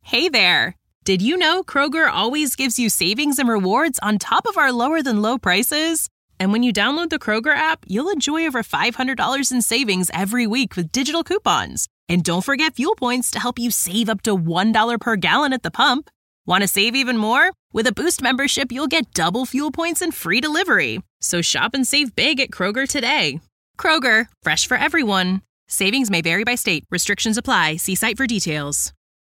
Hey there! Did you know Kroger always gives you savings and rewards on top of our lower-than-low prices? And when you download the Kroger app, you'll enjoy over $500 in savings every week with digital coupons. And don't forget fuel points to help you save up to $1 per gallon at the pump. Want to save even more? With a Boost membership, you'll get double fuel points and free delivery. So shop and save big at Kroger today. Kroger, fresh for everyone. Savings may vary by state. Restrictions apply. See site for details.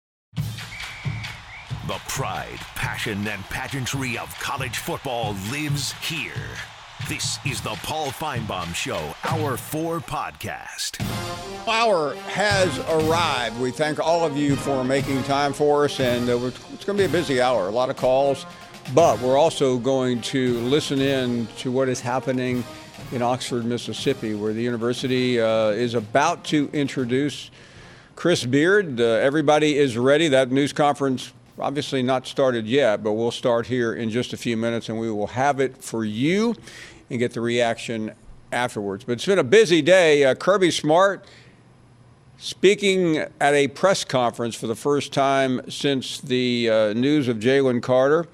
The pride, passion, and pageantry of college football lives here. This is the Paul Finebaum Show, Hour 4 podcast. Hour has arrived. We thank all of you for making time for us, and it's going to be a busy hour, a lot of calls, but we're also going to listen in to what is happening in Oxford, Mississippi, where the university is about to introduce Chris Beard. Everybody is ready. That news conference obviously not started yet, but we'll start here in just a few minutes, and we will have it for you and get the reaction afterwards. But it's been a busy day. Kirby Smart speaking at a press conference for the first time since the news of Jalen Carter.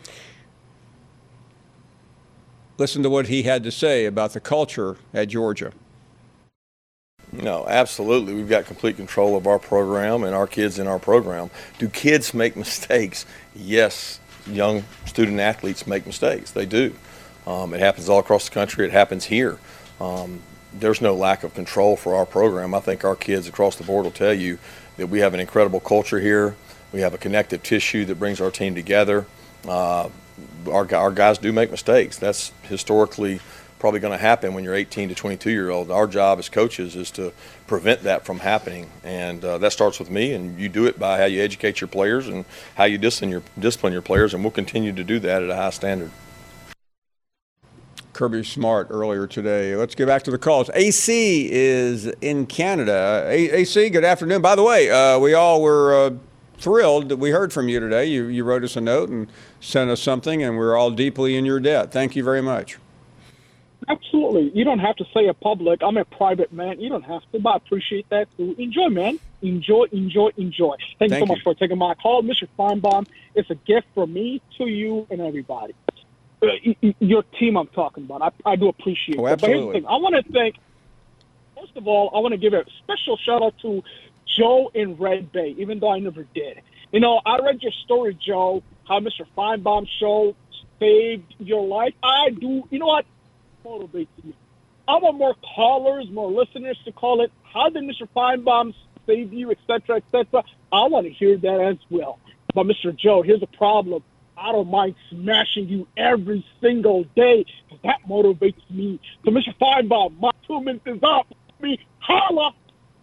Listen to what he had to say about the culture at Georgia. No, absolutely. We've got complete control of our program and our kids in our program. Do kids make mistakes? Yes, young student athletes make mistakes. They do. It happens all across the country. It happens here. There's no lack of control for our program. I think our kids across the board will tell you that we have an incredible culture here. We have a connective tissue that brings our team together. Our guys do make mistakes. That's historically probably going to happen when you're 18 to 22-year-old. Our job as coaches is to prevent that from happening, and that starts with me, and you do it by how you educate your players and how you discipline your players, and we'll continue to do that at a high standard. Kirby Smart earlier today. Let's get back to the calls. AC is in Canada. AC, good afternoon. By the way, we all were thrilled that we heard from you today. You wrote us a note and sent us something, and we're all deeply in your debt. Thank you very much. Absolutely. You don't have to say it public. I'm a private man. You don't have to, but I appreciate that. So enjoy, man. Enjoy. Thank you so much for taking my call. Mr. Finebaum, it's a gift from me to you and everybody. Your team I'm talking about. I do appreciate it. Absolutely. But here's the thing. I want to thank, first of all, I want to give a special shout-out to Joe in Red Bay, even though I never did. You know, I read your story, Joe, how Mr. Finebaum show saved your life. I do. You know what? Motivates me. I want more callers, more listeners to call it. How did Mr. Finebaum save you, et cetera, et cetera? I want to hear that as well. But, Mr. Joe, here's the problem. I don't mind smashing you every single day because that motivates me. So, Mr. Finebaum, my 2 minutes is up. Me, holla!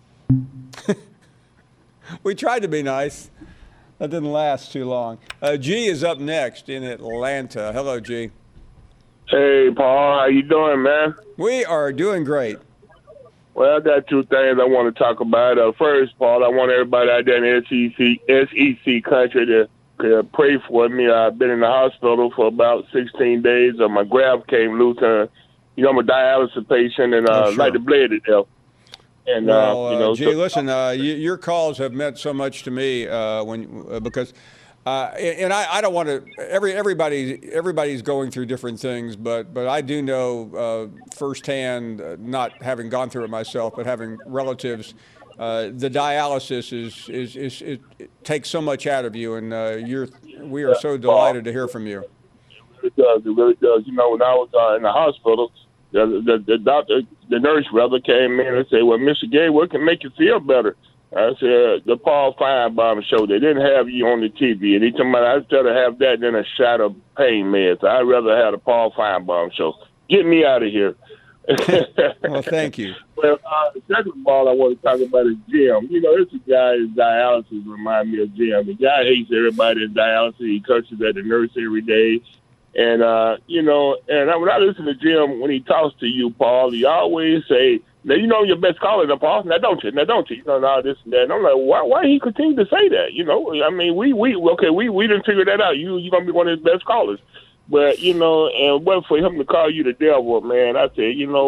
We tried to be nice. That didn't last too long. G is up next in Atlanta. Hello, G. Hey, Paul. How you doing, man? We are doing great. Well, I got two things I want to talk about. First, Paul, I want everybody out there in SEC country to pray for me. I've been in the hospital for about 16 days. My graft came loose. I'm a dialysis patient, and like to bleed to death. And Gee, listen, your calls have meant so much to me because I don't want to. Everybody's going through different things, but I do know firsthand, not having gone through it myself, but having relatives. The dialysis it takes so much out of you, and we are so delighted to hear from you. It really does. You know, when I was in the hospital, the doctor, the nurse rather, came in and said, "Well, Mr. Gay, what can make you feel better?" I said, "The Paul Finebaum show. They didn't have you on the TV." And he told me I'd rather have that than a shot of pain meds. I'd rather have the Paul Finebaum show. Get me out of here. Well, thank you. Well, second of all, I want to talk about is Jim. You know, this guy is dialysis remind me of Jim. The guy hates everybody in dialysis. He curses at the nurse every day. And, when I listen to Jim, when he talks to you, Paul, he always say, "Now, you know your best caller, now, Paul. Now, don't you? You know, all this and that." And I'm like, why he continue to say that? You know, I mean, we didn't figure that out. You're going to be one of his best callers. But, and what for him to call you the devil, man, I said,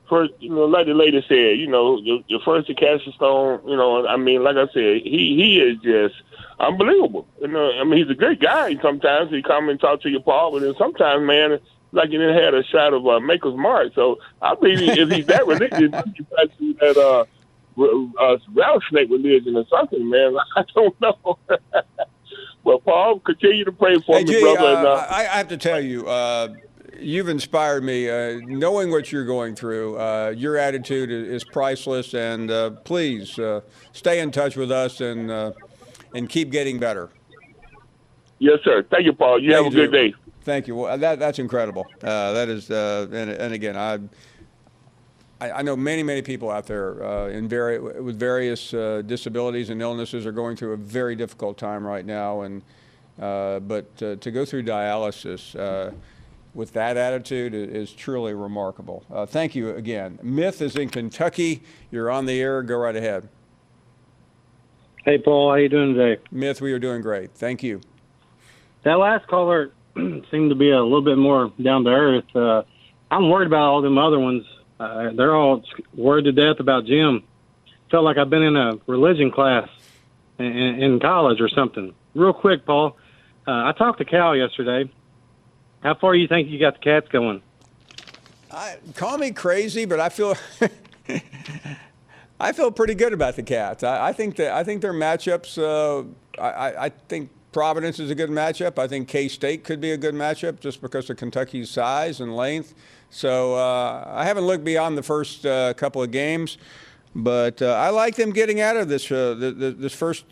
first, like the lady said, your first to catch the stone, I mean, like I said, he is just unbelievable. He's a good guy. Sometimes he come and talk to your Paul, but then sometimes, man, like he didn't have a shot of Maker's Mark. So I believe if he's that religious, he's actually that rattlesnake religion or something, man. I don't know. Well, Paul, continue to pray for me, brother. I have to tell you, you've inspired me. Knowing what you're going through, your attitude is priceless, and please stay in touch with us and keep getting better. Yes, sir. Thank you, Paul. You have a good day. Thank you. Well, that's incredible. That is, and again, I know many people out there with various disabilities and illnesses are going through a very difficult time right now, and but to go through dialysis with that attitude is truly remarkable. Thank you again. Myth is in Kentucky. You're on the air. Go right ahead. Hey, Paul. How you doing today? Myth, we are doing great. Thank you. That last caller seemed to be a little bit more down to earth. I'm worried about all them other ones. They're all worried to death about Jim. Felt like I've been in a religion class in college or something. Real quick, Paul. I talked to Cal yesterday. How far do you think you got the Cats going? Call me crazy, but I feel pretty good about the Cats. I think their matchups. I think Providence is a good matchup. I think K-State could be a good matchup just because of Kentucky's size and length. So I haven't looked beyond the first couple of games, but I like them getting out of this first.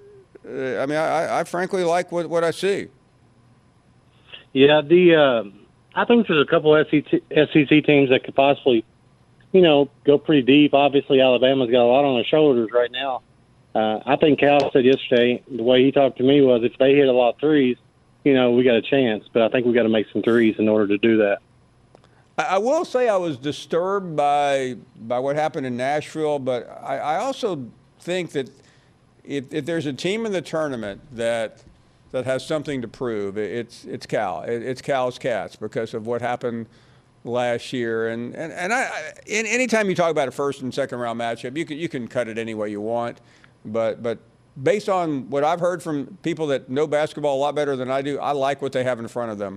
I frankly like what I see. Yeah, I think there's a couple of SEC teams that could possibly, go pretty deep. Obviously, Alabama's got a lot on their shoulders right now. I think Cal said yesterday, the way he talked to me was if they hit a lot of threes, we got a chance. But I think we got to make some threes in order to do that. I will say I was disturbed by what happened in Nashville, but I also think that if there's a team in the tournament that has something to prove, it's Cal. It's Cal's Cats because of what happened last year. And anytime you talk about a first and second round matchup, you can cut it any way you want. But based on what I've heard from people that know basketball a lot better than I do, I like what they have in front of them.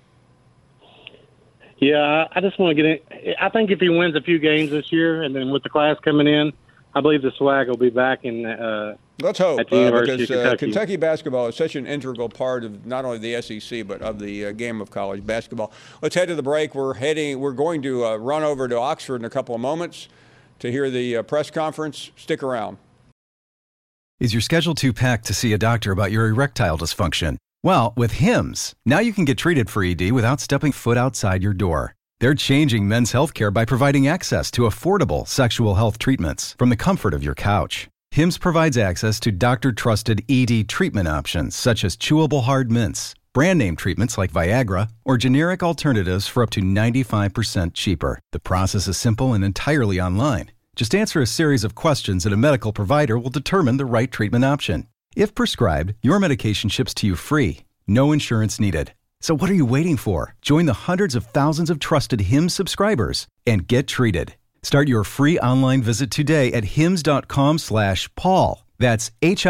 Yeah, I just want to get in. I think if he wins a few games this year, and then with the class coming in, I believe the swag will be back in. Let's hope, at the University because of Kentucky basketball is such an integral part of not only the SEC but of the game of college basketball. Let's head to the break. We're going to run over to Oxford in a couple of moments to hear the press conference. Stick around. Is your schedule too packed to see a doctor about your erectile dysfunction? Well, with Hims, now you can get treated for ED without stepping foot outside your door. They're changing men's healthcare by providing access to affordable sexual health treatments from the comfort of your couch. Hims provides access to doctor-trusted ED treatment options such as chewable hard mints, brand name treatments like Viagra, or generic alternatives for up to 95% cheaper. The process is simple and entirely online. Just answer a series of questions and a medical provider will determine the right treatment option. If prescribed, your medication ships to you free, no insurance needed. So what are you waiting for? Join the hundreds of thousands of trusted Hims subscribers and get treated. Start your free online visit today at hims.com/Paul. That's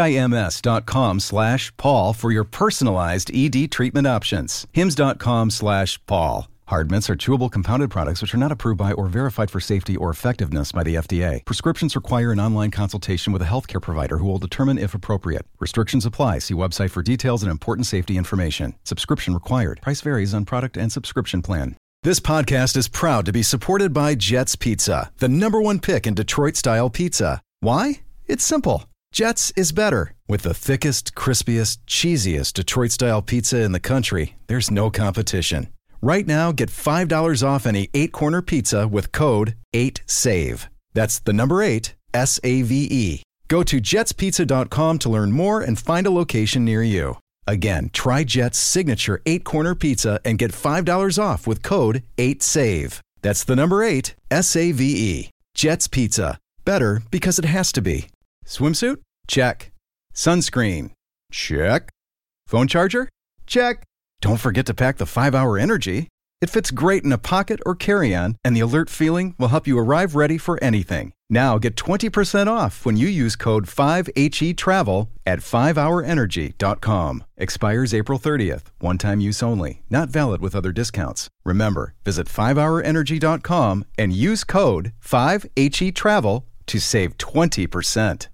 HIMS.com/Paul for your personalized ED treatment options. hims.com/Paul. Hard mints are chewable compounded products which are not approved by or verified for safety or effectiveness by the FDA. Prescriptions require an online consultation with a healthcare provider who will determine if appropriate. Restrictions apply. See website for details and important safety information. Subscription required. Price varies on product and subscription plan. This podcast is proud to be supported by Jets Pizza, the #1 pick in Detroit-style pizza. Why? It's simple. Jets is better. With the thickest, crispiest, cheesiest Detroit-style pizza in the country, there's no competition. Right now, get $5 off any 8-corner pizza with code 8SAVE. That's the number 8, SAVE. Go to jetspizza.com to learn more and find a location near you. Again, try Jet's signature 8-corner pizza and get $5 off with code 8SAVE. That's the number 8, SAVE. Jet's Pizza. Better because it has to be. Swimsuit? Check. Sunscreen? Check. Phone charger? Check. Don't forget to pack the 5-Hour Energy. It fits great in a pocket or carry-on, and the alert feeling will help you arrive ready for anything. Now get 20% off when you use code 5HETRAVEL at 5hourenergy.com. Expires April 30th. One-time use only. Not valid with other discounts. Remember, visit 5hourenergy.com and use code 5HETRAVEL to save 20%.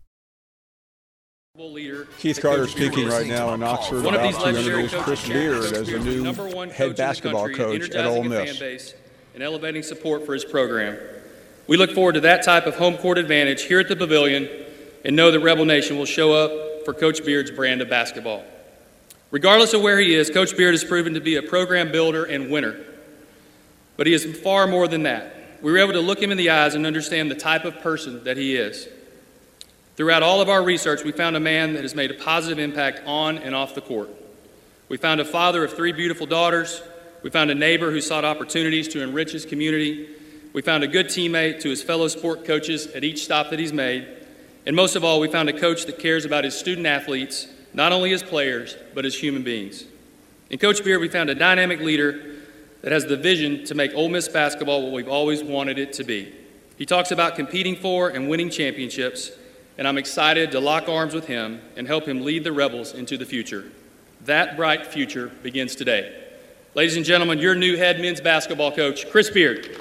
Keith Carter speaking right now in Oxford about to introduce Chris Beard as the new head basketball coach at Ole Miss. And elevating support for his program. We look forward to that type of home court advantage here at the Pavilion and know that Rebel Nation will show up for Coach Beard's brand of basketball. Regardless of where he is, Coach Beard has proven to be a program builder and winner. But he is far more than that. We were able to look him in the eyes and understand the type of person that he is. Throughout all of our research, we found a man that has made a positive impact on and off the court. We found a father of 3 beautiful daughters. We found a neighbor who sought opportunities to enrich his community. We found a good teammate to his fellow sport coaches at each stop that he's made. And most of all, we found a coach that cares about his student athletes, not only as players, but as human beings. In Coach Beard, we found a dynamic leader that has the vision to make Ole Miss basketball what we've always wanted it to be. He talks about competing for and winning championships, and I'm excited to lock arms with him and help him lead the Rebels into the future. That bright future begins today. Ladies and gentlemen, your new head men's basketball coach, Chris Beard.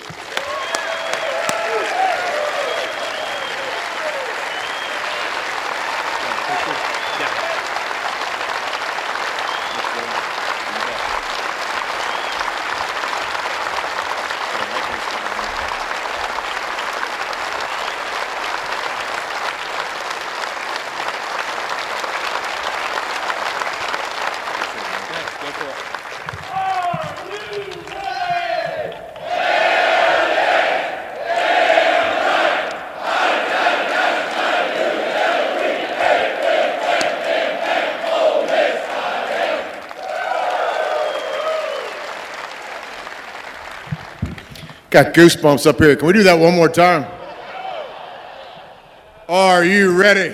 Got goosebumps up here. Can we do that one more time? Are you ready?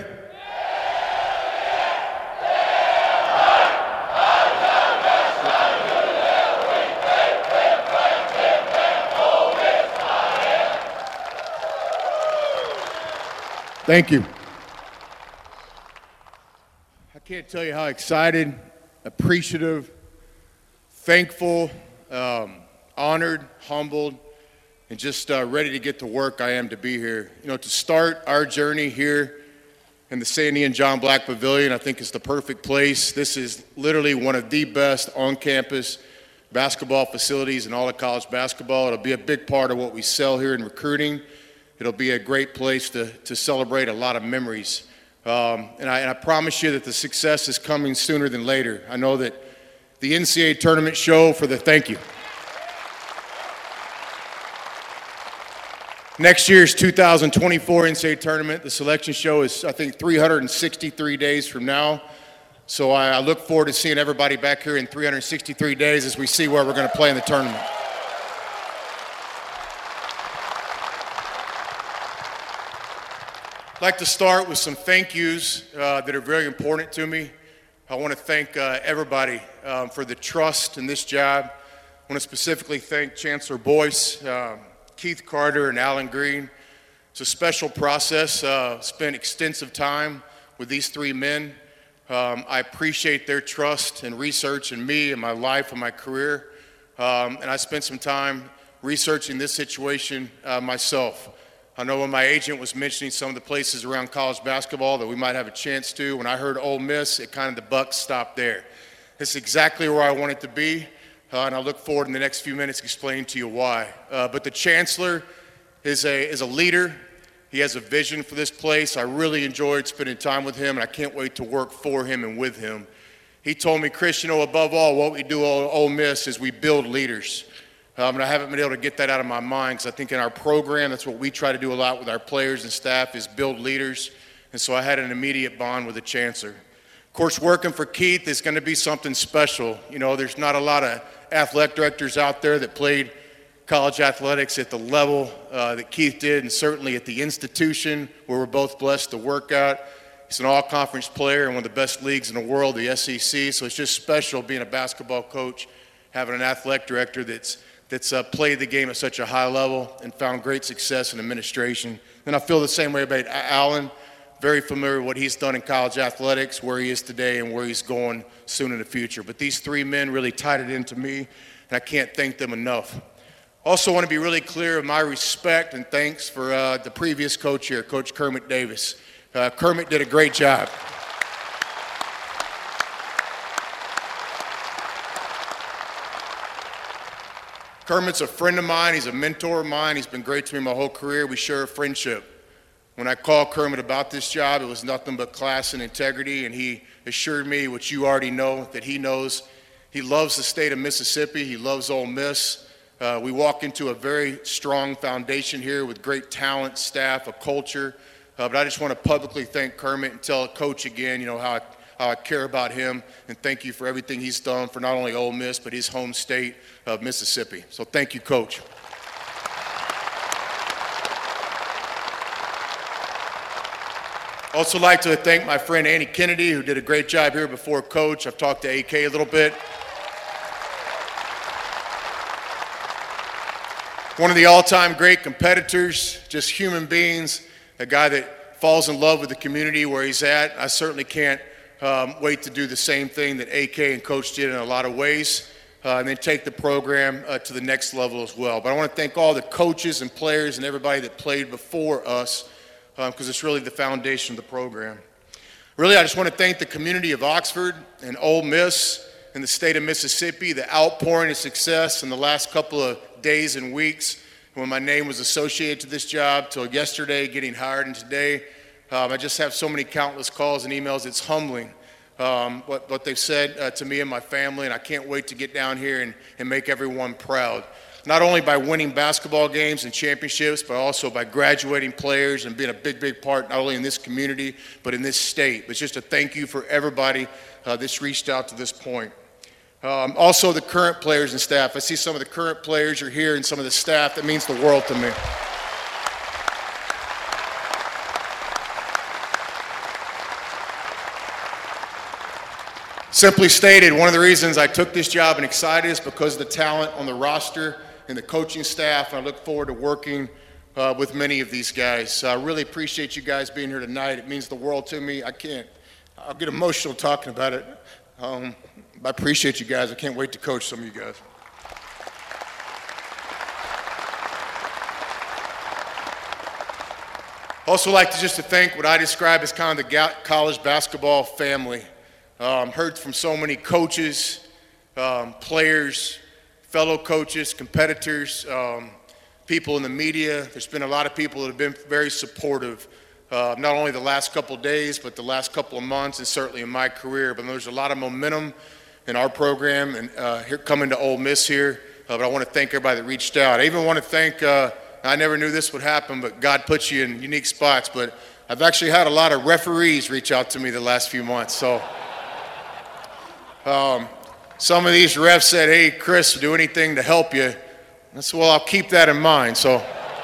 Thank you. I can't tell you how excited, appreciative, thankful, honored, humbled, and just ready to get to work I am to be here. You know, to start our journey here in the Sandy and John Black Pavilion, I think is the perfect place. This is literally one of the best on-campus basketball facilities in all of college basketball. It'll be a big part of what we sell here in recruiting. It'll be a great place to celebrate a lot of memories. And I promise you that the success is coming sooner than later. I know that the NCAA tournament show for the thank you. Next year's 2024 NCAA tournament, the selection show is, I think, 363 days from now. So I look forward to seeing everybody back here in 363 days as we see where we're going to play in the tournament. I'd like to start with some thank yous that are very important to me. I want to thank everybody for the trust in this job. I want to specifically thank Chancellor Boyce, Keith Carter, and Alan Green. It's a special process. Spent extensive time with these 3 men. I appreciate their trust and research in me and my life and my career. And I spent some time researching this situation myself. I know when my agent was mentioning some of the places around college basketball that we might have a chance to, when I heard Ole Miss, it kind of the buck stopped there. It's exactly where I want it to be. And I look forward in the next few minutes explaining to you why. But the Chancellor is a leader. He has a vision for this place. I really enjoyed spending time with him, and I can't wait to work for him and with him. He told me, Chris, you know, above all, what we do at Ole Miss is we build leaders. And I haven't been able to get that out of my mind because I think in our program, that's what we try to do a lot with our players and staff is build leaders. And so I had an immediate bond with the Chancellor. Of course, working for Keith is going to be something special. You know, there's not a lot of athletic directors out there that played college athletics at the level that Keith did, and certainly at the institution where we're both blessed to work at. He's an all-conference player in one of the best leagues in the world, the SEC, so it's just special being a basketball coach, having an athletic director that's that's played the game at such a high level and found great success in administration. And I feel the same way about Alan. Very familiar with what he's done in college athletics, where he is today and where he's going soon in the future. But these three men really tied it into me, and I can't thank them enough. Also want to be really clear of my respect and thanks for the previous coach here, Coach Kermit Davis. Kermit did a great job. Kermit's a friend of mine. He's a mentor of mine. He's been great to me my whole career. We share a friendship. When I called Kermit about this job, it was nothing but class and integrity, and he assured me, which you already know, that he knows. He loves the state of Mississippi. He loves Ole Miss. We walk into a very strong foundation here with great talent, staff, a culture. But I just want to publicly thank Kermit and tell Coach again, how I care about him, and thank you for everything he's done for not only Ole Miss, but his home state of Mississippi. So thank you, Coach. Also like to thank my friend Andy Kennedy, who did a great job here before Coach. I've talked to AK a little bit. One of the all-time great competitors, just human beings, a guy that falls in love with the community where he's at. I certainly can't wait to do the same thing that AK and Coach did in a lot of ways, and then take the program to the next level as well. But I want to thank all the coaches and players and everybody that played before us, because it's really the foundation of the program. Really, I just want to thank the community of Oxford and Ole Miss and the state of Mississippi, the outpouring of success in the last couple of days and weeks when my name was associated to this job, till yesterday, getting hired, and today. I just have so many countless calls and emails. It's humbling what they've said to me and my family, and I can't wait to get down here and make everyone proud. Not only by winning basketball games and championships, but also by graduating players and being a big, big part, not only in this community, but in this state. But just a thank you for everybody that's reached out to this point. Also the current players and staff. I see some of the current players are here and some of the staff. That means the world to me. Simply stated, one of the reasons I took this job and excited is because of the talent on the roster and the coaching staff, and I look forward to working with many of these guys. So I really appreciate you guys being here tonight. It means the world to me. I'll get emotional talking about it. I appreciate you guys. I can't wait to coach some of you guys. Also like to thank what I describe as kind of the college basketball family. Heard from so many coaches, players, fellow coaches, competitors, people in the media. There's been a lot of people that have been very supportive, not only the last couple of days, but the last couple of months, and certainly in my career. But there's a lot of momentum in our program, and here coming to Ole Miss here. But I want to thank everybody that reached out. I even want to thank, I never knew this would happen, but God puts you in unique spots. But I've actually had a lot of referees reach out to me the last few months. So some of these refs said, hey, Chris, do anything to help you. I said, well, I'll keep that in mind. So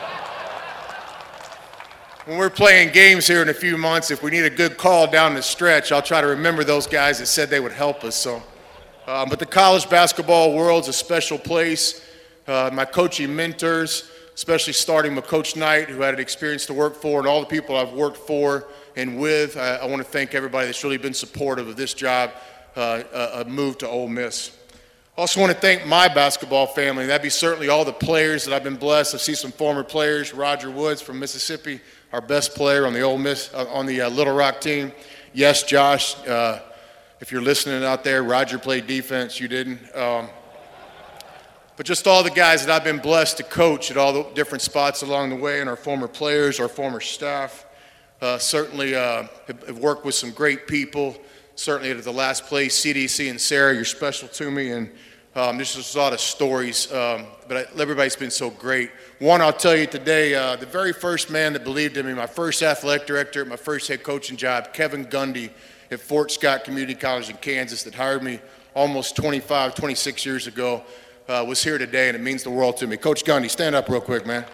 when we're playing games here in a few months, if we need a good call down the stretch, I'll try to remember those guys that said they would help us. So, but the college basketball world's a special place. My coaching mentors, especially starting with Coach Knight, who had an experience to work for, and all the people I've worked for and with, I want to thank everybody that's really been supportive of this job, a move to Ole Miss. Also want to thank my basketball family. That'd be certainly all the players that I've been blessed. I see some former players. Roger Woods from Mississippi, our best player on the Ole Miss, on the Little Rock team. Yes, Josh, if you're listening out there, Roger played defense. You didn't. But just all the guys that I've been blessed to coach at all the different spots along the way, and our former players, our former staff. Certainly have worked with some great people. Certainly at the last place, CDC and Sarah, you're special to me, and there's just a lot of stories, but everybody's been so great. One, I'll tell you today, the very first man that believed in me, my first athletic director, my first head coaching job, Kevin Gundy at Fort Scott Community College in Kansas, that hired me almost 26 years ago, was here today, and it means the world to me. Coach Gundy, stand up real quick, man.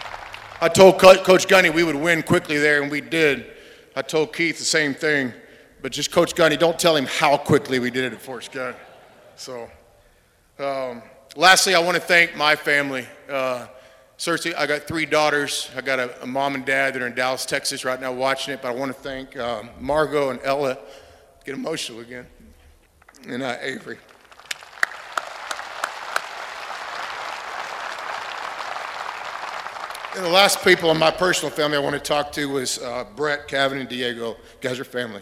I told Coach Gundy we would win quickly there, and we did. I told Keith the same thing. But just Coach Gundy, don't tell him how quickly we did it at Forrest Gump. So, lastly, I want to thank my family. Certainly, I got 3 daughters. I got a mom and dad that are in Dallas, Texas right now watching it. But I want to thank Margot and Ella. Get emotional again. And Avery. And the last people in my personal family I want to talk to was Brett, Kevin, and Diego. You guys are family.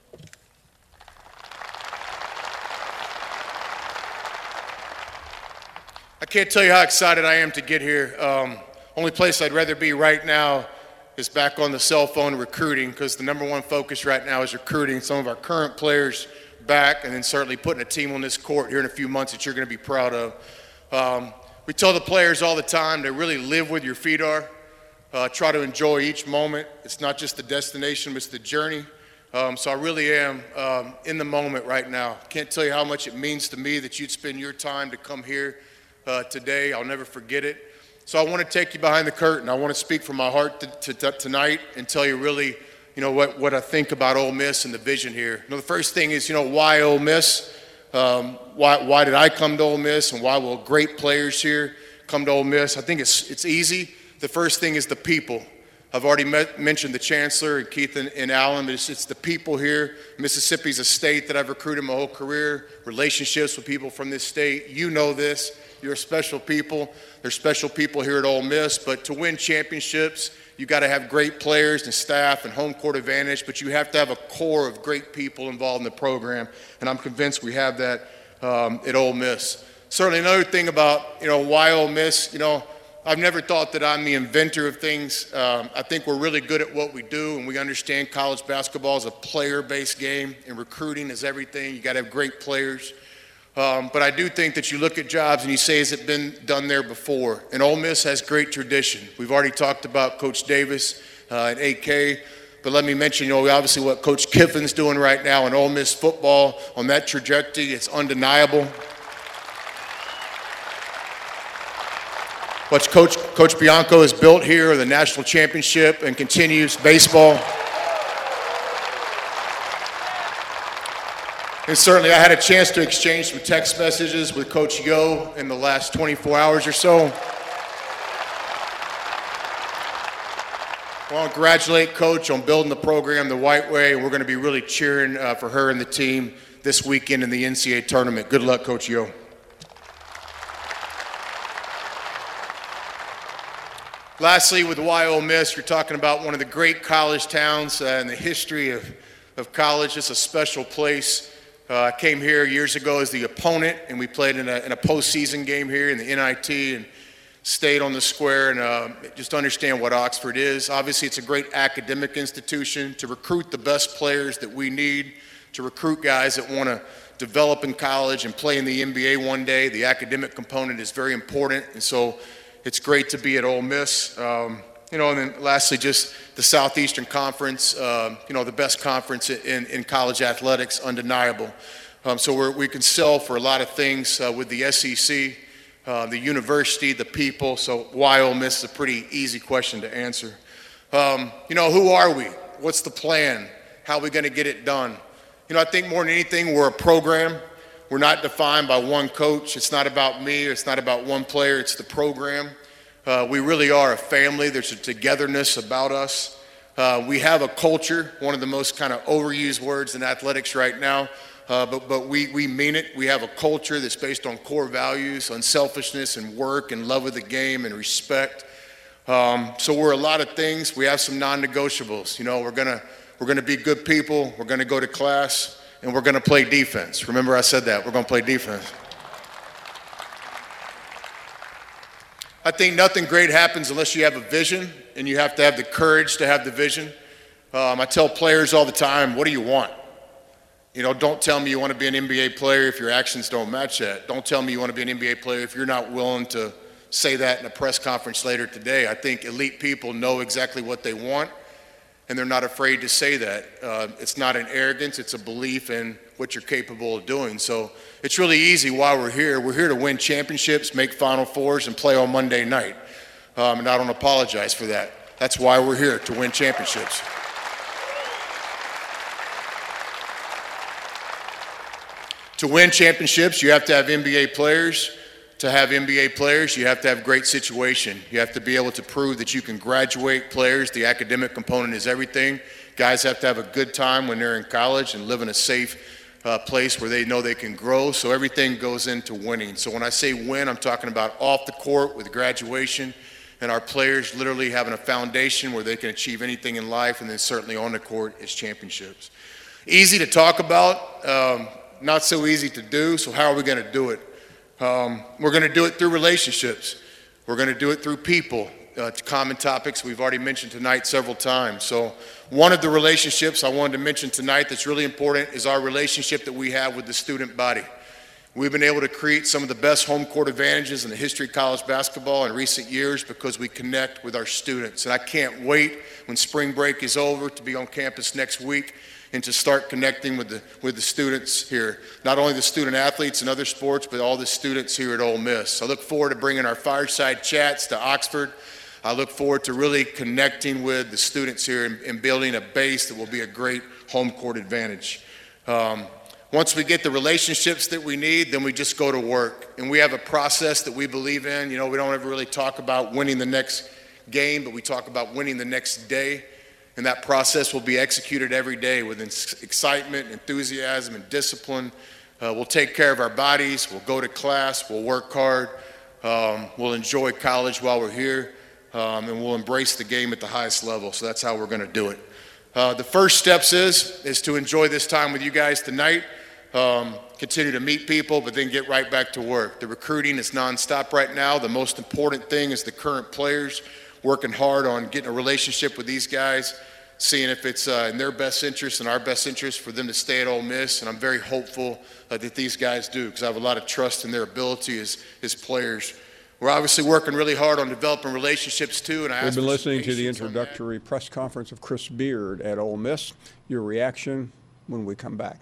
I can't tell you how excited I am to get here. Only place I'd rather be right now is back on the cell phone recruiting, because the number one focus right now is recruiting some of our current players back, and then certainly putting a team on this court here in a few months that you're going to be proud of. We tell the players all the time to really live where your feet are. Try to enjoy each moment. It's not just the destination, but it's the journey. So I really am in the moment right now. Can't tell you how much it means to me that you'd spend your time to come here today. I'll never forget it. So I want to take you behind the curtain. I want to speak from my heart tonight and tell you really, what I think about Ole Miss and the vision here. The first thing is, why Ole Miss? Why did I come to Ole Miss, and why will great players here come to Ole Miss? I think it's easy. The first thing is the people. I've already mentioned the Chancellor and Keith and Alan, but it's the people here. Mississippi's a state that I've recruited my whole career, relationships with people from this state. You know this. You're special people. There's special people here at Ole Miss, but to win championships, you got to have great players and staff and home court advantage, but you have to have a core of great people involved in the program, and I'm convinced we have that at Ole Miss. Certainly another thing about, why Ole Miss, I've never thought that I'm the inventor of things. I think we're really good at what we do, and we understand college basketball is a player-based game, and recruiting is everything. You got to have great players. But I do think that you look at jobs and you say, has it been done there before? And Ole Miss has great tradition. We've already talked about Coach Davis and AK, but let me mention, obviously what Coach Kiffin's doing right now in Ole Miss football on that trajectory. It's undeniable. What Coach Bianco has built here, the national championship, and continues baseball. And certainly I had a chance to exchange some text messages with Coach Yo in the last 24 hours or so. I want to congratulate Coach on building the program the right way. We're going to be really cheering for her and the team this weekend in the NCAA tournament. Good luck, Coach Yo. Lastly, with why Ole Miss, you're talking about one of the great college towns in the history of college. It's a special place. I came here years ago as the opponent, and we played in a postseason game here in the NIT and stayed on the square, and just understand what Oxford is. Obviously, it's a great academic institution to recruit the best players that we need, to recruit guys that want to develop in college and play in the NBA one day. The academic component is very important, and so it's great to be at Ole Miss. And then lastly, just the Southeastern Conference, the best conference in college athletics, undeniable. So we can sell for a lot of things with the SEC, the university, the people. So why Ole Miss is a pretty easy question to answer. Who are we? What's the plan? How are we going to get it done? I think more than anything, we're a program. We're not defined by one coach. It's not about me. It's not about one player. It's the program. We really are a family. There's a togetherness about us. We have a culture, one of the most kind of overused words in athletics right now, but we mean it. We have a culture that's based on core values, unselfishness and work and love of the game and respect. So we're a lot of things. We have some non-negotiables. We're gonna be good people. We're gonna go to class, and we're gonna play defense. Remember I said that. We're gonna play defense. I think nothing great happens unless you have a vision, and you have to have the courage to have the vision. I tell players all the time, what do you want? Don't tell me you want to be an NBA player if your actions don't match that. Don't tell me you want to be an NBA player if you're not willing to say that in a press conference later today. I think elite people know exactly what they want, and they're not afraid to say that. It's not an arrogance, it's a belief in what you're capable of doing. So it's really easy why we're here. We're here to win championships, make Final Fours, and play on Monday night. And I don't apologize for that. That's why we're here, to win championships. To win championships, you have to have NBA players. To have NBA players, you have to have great situation. You have to be able to prove that you can graduate players. The academic component is everything. Guys have to have a good time when they're in college and live in a safe place where they know they can grow. So everything goes into winning. So when I say win, I'm talking about off the court with graduation and our players literally having a foundation where they can achieve anything in life, and then certainly on the court is championships. Easy to talk about, not so easy to do. So how are we going to do it? We're going to do it through relationships. We're going to do it through people. Common topics we've already mentioned tonight several times. So one of the relationships I wanted to mention tonight that's really important is our relationship that we have with the student body. We've been able to create some of the best home court advantages in the history of college basketball in recent years because we connect with our students. And I can't wait when spring break is over to be on campus next week and to start connecting with the students here. Not only the student athletes in other sports, but all the students here at Ole Miss. I look forward to bringing our fireside chats to Oxford. I look forward to really connecting with the students here and building a base that will be a great home court advantage. Once we get the relationships that we need, then we just go to work. And we have a process that we believe in. You know, we don't ever really talk about winning the next game, but we talk about winning the next day. And that process will be executed every day with excitement, enthusiasm, and discipline. We'll take care of our bodies. We'll go to class. We'll work hard. We'll enjoy college while we're here. And we'll embrace the game at the highest level. So that's how we're going to do it. The first steps is to enjoy this time with you guys tonight. Continue to meet people, but then get right back to work. The recruiting is nonstop right now. The most important thing is the current players working hard on getting a relationship with these guys, seeing if it's in their best interest and our best interest for them to stay at Ole Miss. And I'm very hopeful that these guys do, because I have a lot of trust in their ability as players. We're obviously working really hard on developing relationships, too. And We've been listening to the introductory press conference of Chris Beard at Ole Miss. Your reaction when we come back.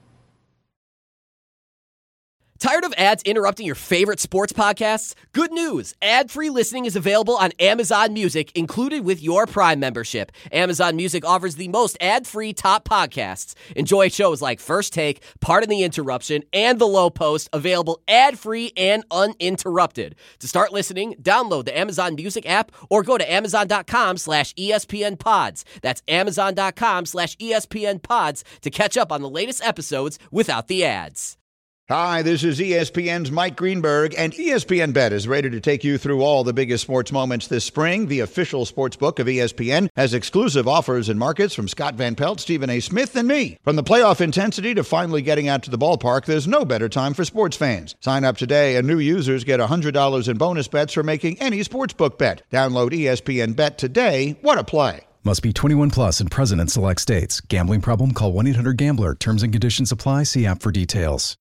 Tired of ads interrupting your favorite sports podcasts? Good news! Ad-free listening is available on Amazon Music, included with your Prime membership. Amazon Music offers the most ad-free top podcasts. Enjoy shows like First Take, Pardon the Interruption, and The Low Post, available ad-free and uninterrupted. To start listening, download the Amazon Music app or go to amazon.com/ESPNpods. That's amazon.com/ESPNpods to catch up on the latest episodes without the ads. Hi, this is ESPN's Mike Greenberg, and ESPN Bet is ready to take you through all the biggest sports moments this spring. The official sports book of ESPN has exclusive offers and markets from Scott Van Pelt, Stephen A. Smith, and me. From the playoff intensity to finally getting out to the ballpark, there's no better time for sports fans. Sign up today, and new users get $100 in bonus bets for making any sportsbook bet. Download ESPN Bet today. What a play. Must be 21 plus and present in select states. Gambling problem? Call 1-800-GAMBLER. Terms and conditions apply. See app for details.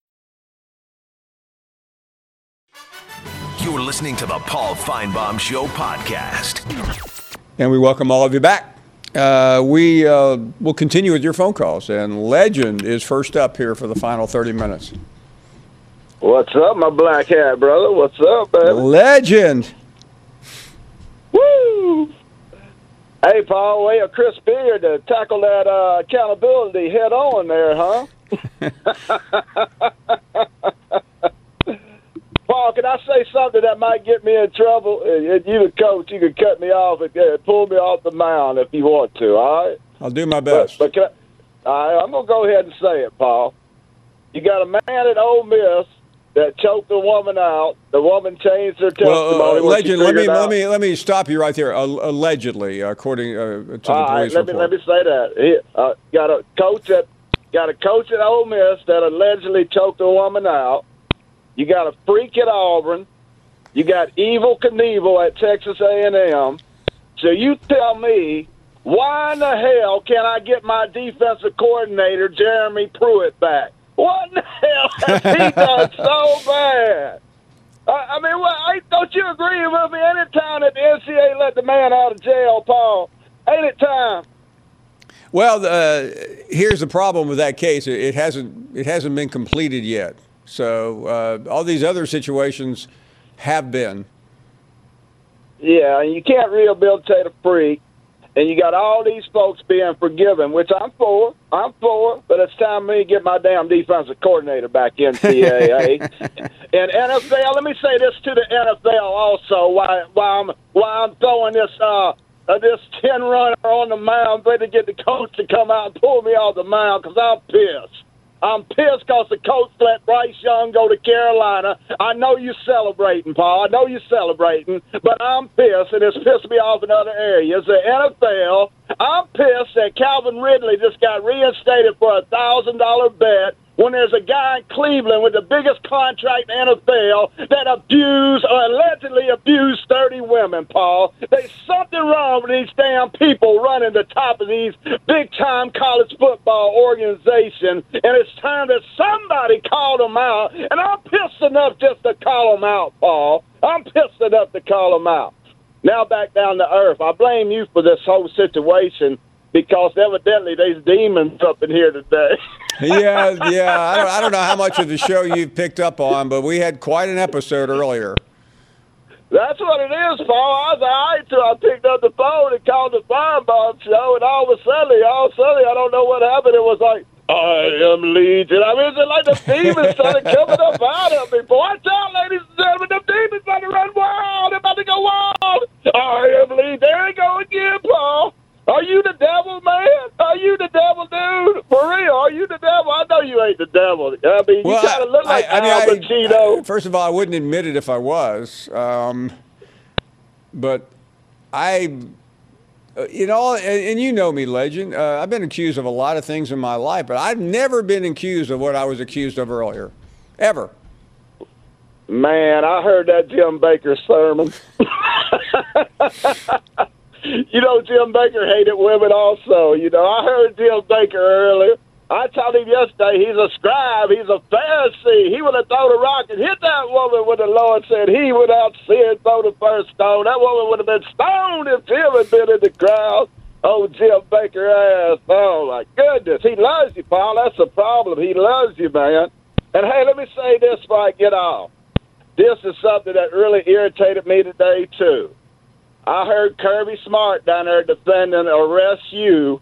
You're listening to the Paul Feinbaum Show podcast. And we welcome all of you back. We will continue with your phone calls. And Legend is first up here for the final 30 minutes. What's up, my black hat brother? What's up, baby? Legend. Woo! Hey, Paul, way of Chris Beard to tackle that accountability head on there, huh? Paul, can I say something that might get me in trouble? You the coach, you can cut me off and pull me off the mound if you want to, all right? I'll do my best. But I'm going to go ahead and say it, Paul. You got a man at Ole Miss that choked the woman out. The woman changed her testimony. Well, Legend, let me stop you right there. Allegedly, according to the police report. Let me say that. Got a coach at Ole Miss that allegedly choked a woman out. You got a freak at Auburn. You got Evel Knievel at Texas A&M. So you tell me, why in the hell can't I get my defensive coordinator, Jeremy Pruitt, back? What in the hell has he done so bad? I mean, don't you agree with me? Ain't it time that the NCAA let the man out of jail, Paul? Ain't it time? Well, here's the problem with that case. It hasn't been completed yet. So all these other situations have been. Yeah, and you can't rehabilitate a freak. and you got all these folks being forgiven, which I'm for, but it's time for me to get my damn defensive coordinator back in CAA. And NFL, let me say this to the NFL also, while I'm throwing this 10-runner on the mound, ready to get the coach to come out and pull me off the mound because I'm pissed. I'm pissed because the coach let Bryce Young go to Carolina. I know you're celebrating, Paul. I know you're celebrating, but I'm pissed, and it's pissed me off in other areas. The NFL, I'm pissed that Calvin Ridley just got reinstated for a $1,000 bet when there's a guy in Cleveland with the biggest contract in the NFL that allegedly abused 30 women, Paul. There's something wrong with these damn people running the top of these big-time college football organizations, and it's time that somebody call them out, and I'm pissed enough just to call them out, Paul. I'm pissed enough to call them out. Now back down to earth. I blame you for this whole situation because evidently there's demons up in here today. Yeah. I don't know how much of the show you've picked up on, but we had quite an episode earlier. That's what it is, Paul. I was all right till I picked up the phone and called the Firebomb show, and all of a sudden, I don't know what happened. It was like, I am Legion. I mean, it's like the demons started coming up out of me. But watch out, ladies and gentlemen, the demons about to run wild. They're about to go wild. I am Legion. There you go again, Paul. Are you the devil, man? Are you the devil, dude? For real, are you the devil? I know you ain't the devil. I mean, you kind of look like Al Pacino. First of all, I wouldn't admit it if I was. But and you know me, Legend. I've been accused of a lot of things in my life, but I've never been accused of what I was accused of earlier. Ever. Man, I heard that Jim Baker sermon. You know, Jim Baker hated women also. You know, I heard Jim Baker earlier. I told him yesterday he's a scribe. He's a Pharisee. He would have thrown a rock and hit that woman when the Lord said he without sin throw the first stone. That woman would have been stoned if Jim had been in the crowd. Oh, Jim Baker ass. Oh, my goodness. He loves you, Paul. That's the problem. He loves you, man. And, hey, let me say this before I get off. This is something that really irritated me today, too. I heard Kirby Smart down there defending Arrest You.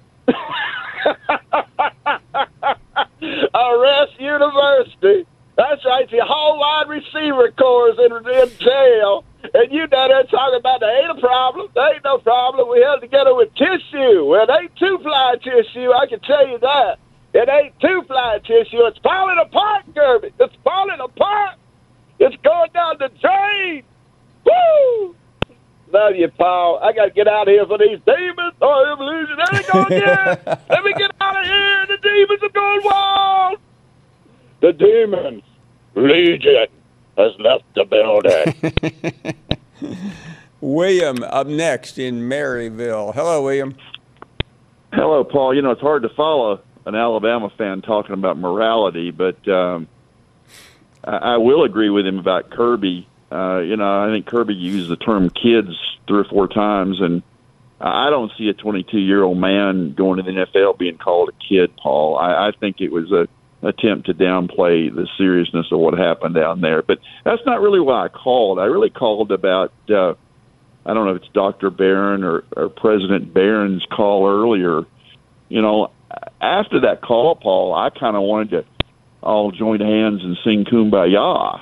Arrest University. That's right. The whole wide receiver corps is in jail. And you down there talking about there ain't a problem. There ain't no problem. We held together with tissue. Well, it ain't two-ply tissue. I can tell you that. It ain't two-ply tissue. It's falling apart, Kirby. It's falling apart. It's going down the drain. Woo! Love you, Paul. I got to get out of here for these demons. Oh, evolution. There they go again. Let me get out of here. The demons are going wild. The demons. Legion has left the building. William up next in Maryville. Hello, William. Hello, Paul. You know, it's hard to follow an Alabama fan talking about morality, but I will agree with him about Kirby. I think Kirby used the term kids 3 or 4 times, and I don't see a 22-year-old man going to the NFL being called a kid, Paul. I think it was an attempt to downplay the seriousness of what happened down there. But that's not really why I called. I really called about, I don't know if it's Dr. Barron or President Barron's call earlier. You know, after that call, Paul, I kind of wanted to all join hands and sing Kumbaya.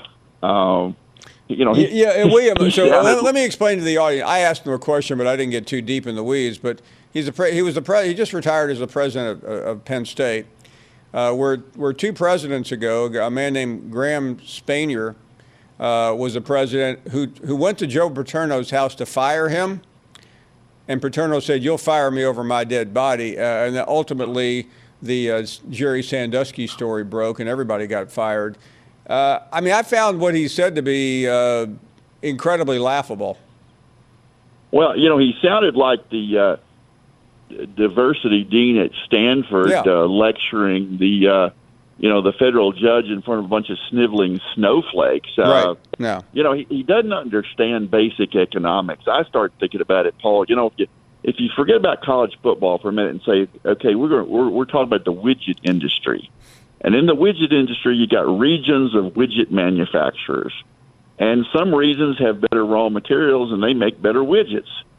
William. So let me explain to the audience. I asked him a question, but I didn't get too deep in the weeds. But he just retired as the president of Penn State. Where 2 presidents ago, a man named Graham Spanier was the president who went to Joe Paterno's house to fire him, and Paterno said, "You'll fire me over my dead body," and then ultimately the Jerry Sandusky story broke, and everybody got fired. I found what he said to be incredibly laughable. Well, he sounded like the diversity dean at Stanford lecturing the federal judge in front of a bunch of sniveling snowflakes. Right. No. He doesn't understand basic economics. I start thinking about it, Paul. If you forget about college football for a minute and say, okay, we're talking about the widget industry. And in the widget industry, you got regions of widget manufacturers. And some regions have better raw materials and they make better widgets.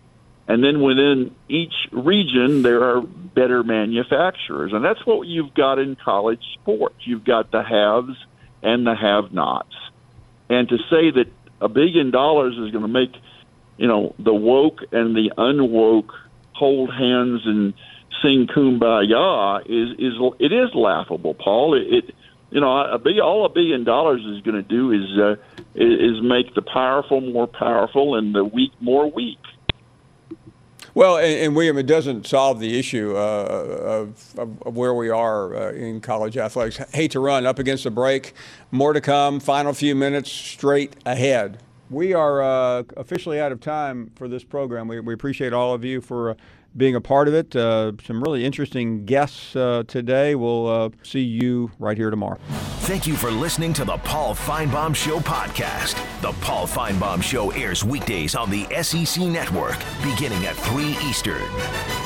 And then within each region, there are better manufacturers. And that's what you've got in college sports. You've got the haves and the have-nots. And to say that $1 billion is going to make, the woke and the unwoke hold hands and sing kumbaya it is laughable, Paul. All $1 billion is going to do is make the powerful more powerful and the weak more weak. Well, and William, it doesn't solve the issue of where we are in college athletics. Hate to run up against the break. More to come. Final few minutes straight ahead. We are officially out of time for this program. We appreciate all of you for being a part of it. Some really interesting guests today. We'll see you right here tomorrow. Thank you for listening to the Paul Finebaum Show podcast. The Paul Finebaum Show airs weekdays on the SEC Network, beginning at 3 Eastern.